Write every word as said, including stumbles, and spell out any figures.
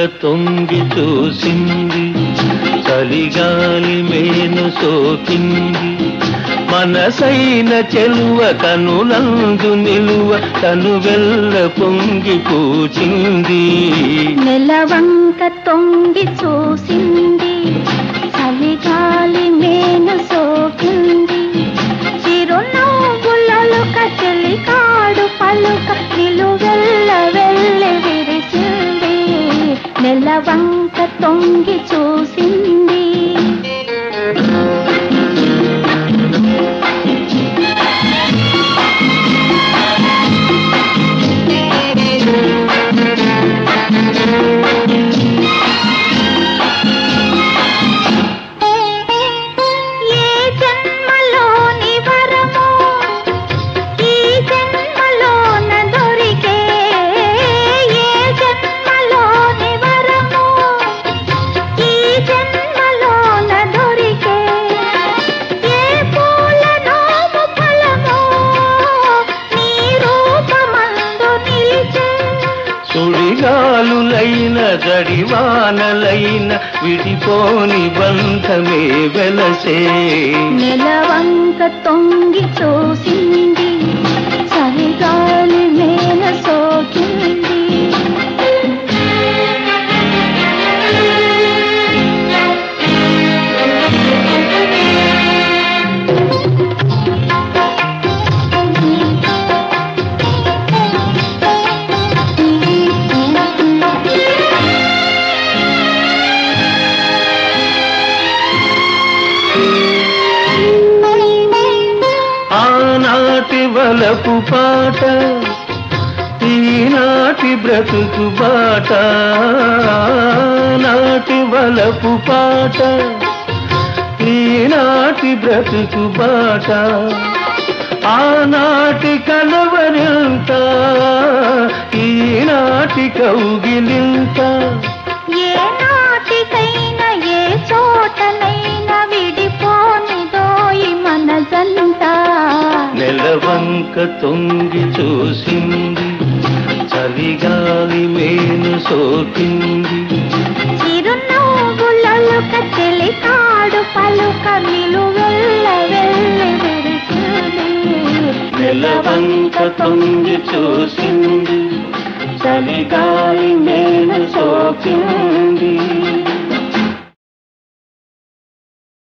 తొంగి చూసింది, చలిగాలి మేను సోకింది. మనసైన చెలువ కనులందు నిలువ తను వెల్ల పొంగి పూచింది. నెలవంక తొంగి చూసింది, చలిగాలి మేను సోకింది. చిరునవ్వులొలుక చెలికాడు పలుక నిలువెల్ల వెళ్ళి విరిసింది. నెలవంక తొంగి చూసింది. సుడిగాలులైన జడివానలైన విడిపోని బంధమే వెలసే. నెలవంక తొంగి చూసింది, చలిగాలి మేన సోకింది. ఆనాటి వలపు పాట, ఈనాటి బ్రతుకు బాట. నాటి వలపు పాట, ఈనాటి బ్రతుకు బాట. ఆనాటి కలవరింత, ఈనాటి కౌగిలింత. ఏ నాటికైనా ఏ చోటనైనా విడిపోనిదోయి మనసంత. నెలవంక తొంగి చూసింది, చలిగాలి మేను సోకింది. చిరునవ్వులొలుక చెలికాడు పలుక నిలువెల్ల వెళ్ళి విరిసింది. నెలవంక తొంగి చూసింది, చలిగాలి మేను సోకింది.